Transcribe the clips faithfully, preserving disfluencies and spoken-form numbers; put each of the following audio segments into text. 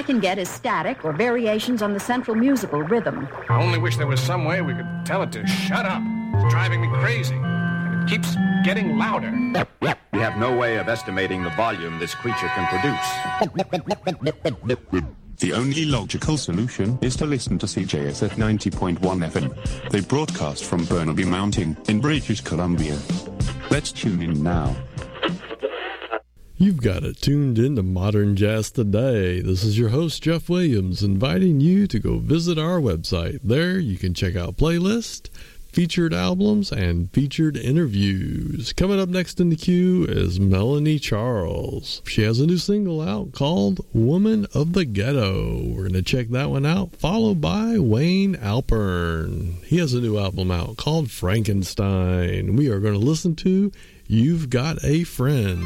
can get is static or variations on the central musical rhythm. I only wish there was some way we could tell it to shut up. It's driving me crazy. And it keeps getting louder. We have no way of estimating the volume this creature can produce. The only logical solution is to listen to C J S at ninety point one F M. They broadcast from Burnaby Mountain in British Columbia. Let's tune in now. You've got it tuned into Modern Jazz Today. This is your host, Jeff Williams, inviting you to go visit our website. There you can check out playlists, featured albums, and featured interviews. Coming up next in the queue is Melanie Charles. She has a new single out called Woman of the Ghetto. We're going to check that one out, followed by Wayne Alpern. He has a new album out called Frankenstein. We are going to listen to You've Got a Friend.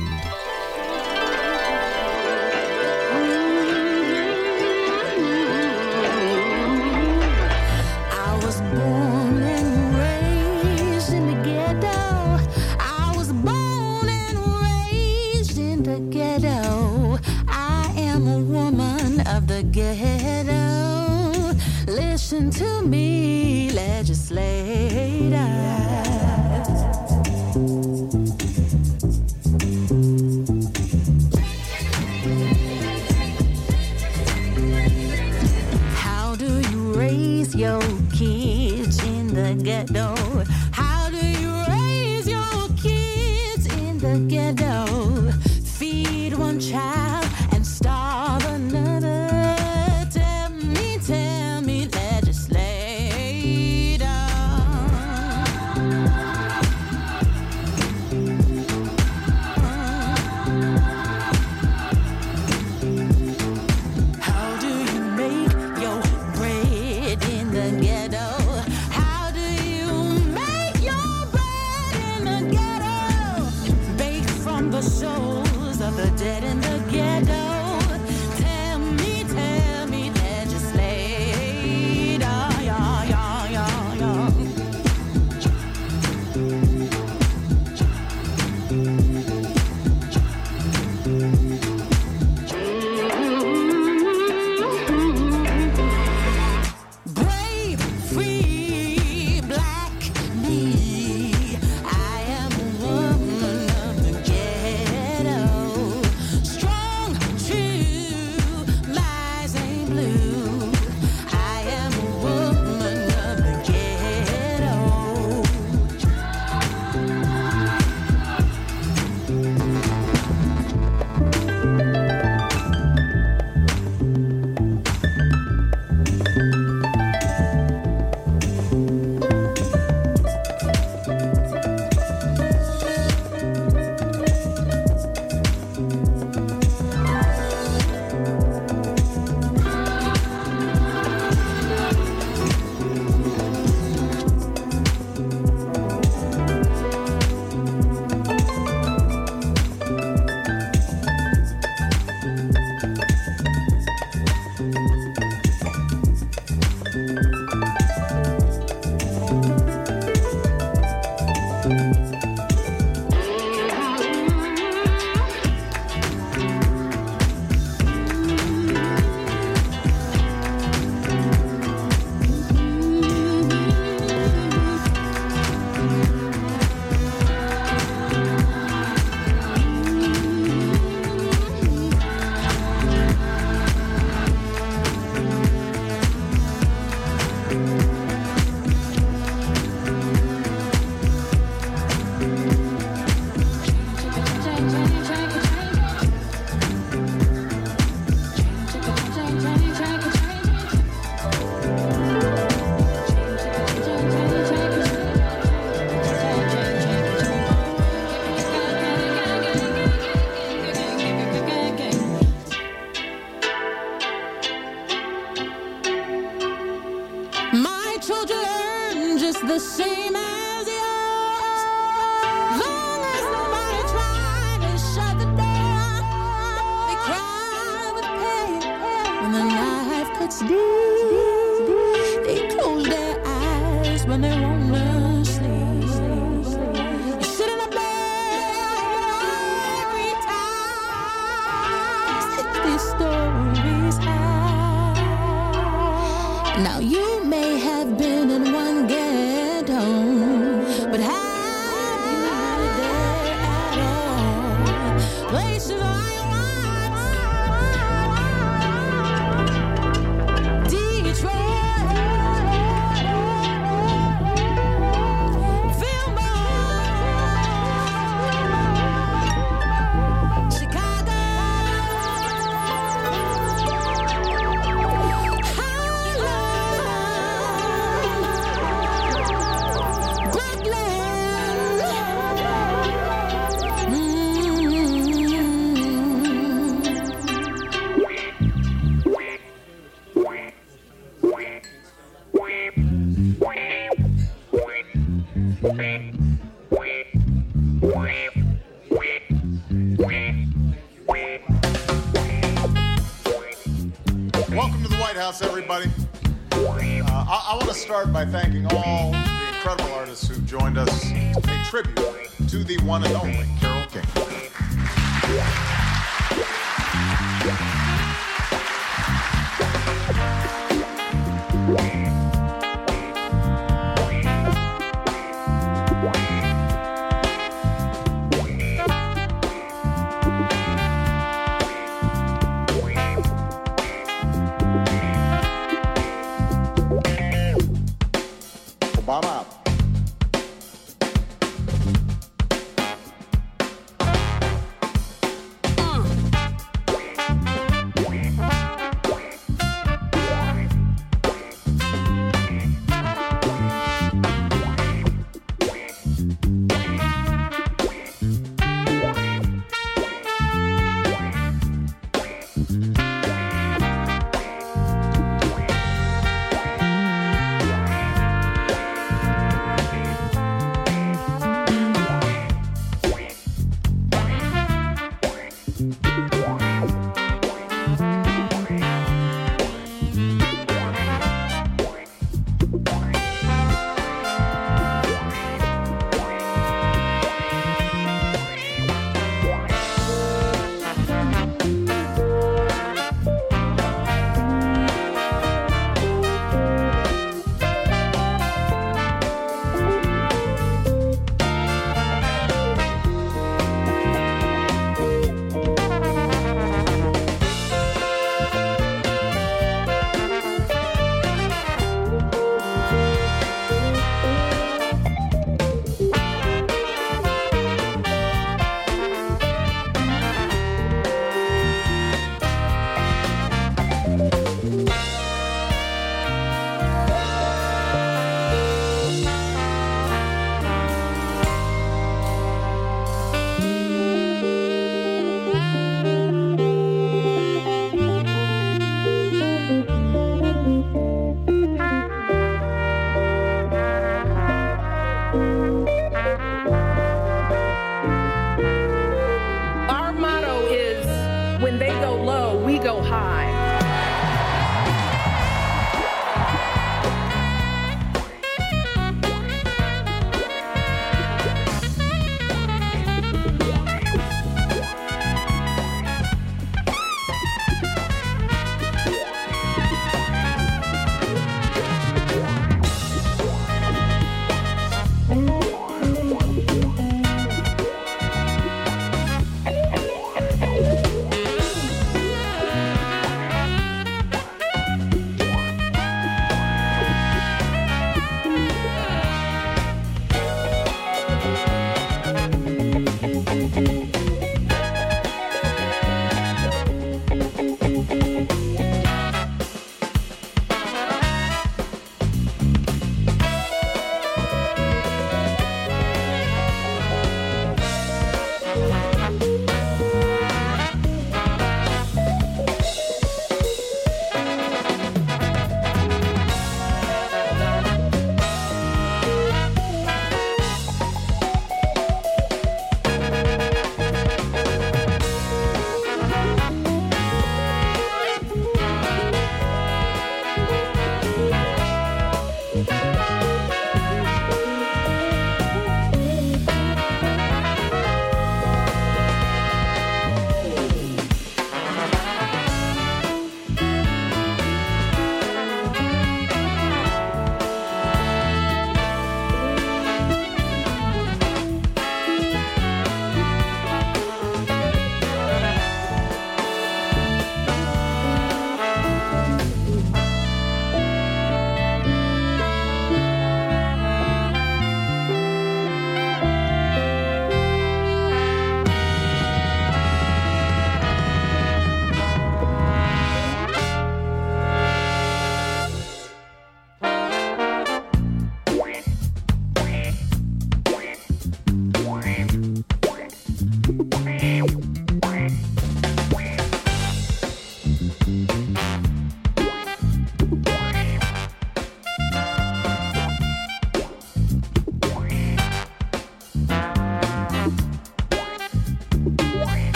Ghetto, listen to me, legislator. How do you raise your kids in the ghetto? How do you raise your kids in the ghetto? Feed one child and starve another. Souls of the dead in the ghetto. Tell me, tell me, legislator. Yeah, yeah, yeah, yeah. Brave, free, black me. I am a woman of the ghetto. Strong, true, lies ain't blue. I am a woman of the ghetto. My children just the same as yours. Long as nobody tried to shut the door, they cry with pain when the knife cuts deep. They close their eyes when they wanna sleep. You sit in a bed every time these stories happen. Now you may have been in one ghetto, but have you lived there at all? Places I want, Detroit, Fillmore, Chicago. Welcome to the White House, everybody. Uh, I, I want to start by thanking all the incredible artists who joined us to pay tribute to the one and only Carole King. Obama.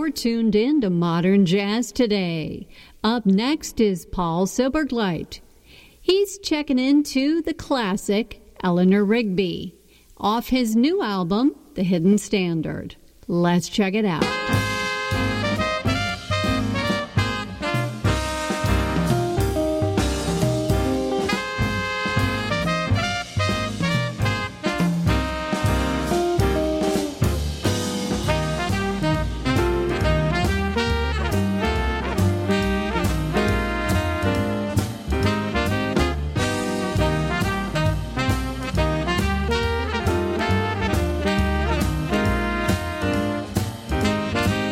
you're tuned in to Modern Jazz Today. Up next is Paul Silbergleit. He's checking into the classic Eleanor Rigby off his new album, The Hidden Standard. Let's check it out. Thank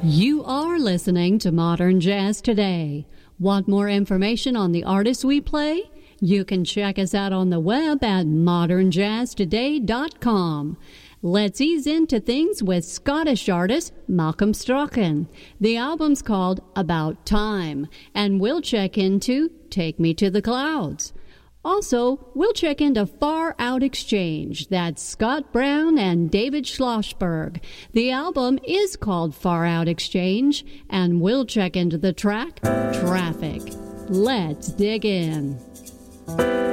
You are listening to Modern Jazz Today. Want more information on the artists we play? You can check us out on the web at modern jazz today dot com. Let's ease into things with Scottish artist Malcolm Strachan. The album's called About Time, and we'll check into Take Me to the Clouds. Also, we'll check into Far Out Exchange. That's Scott Brown and David Schlossberg. The album is called Far Out Exchange, and we'll check into the track Traffic. Let's dig in.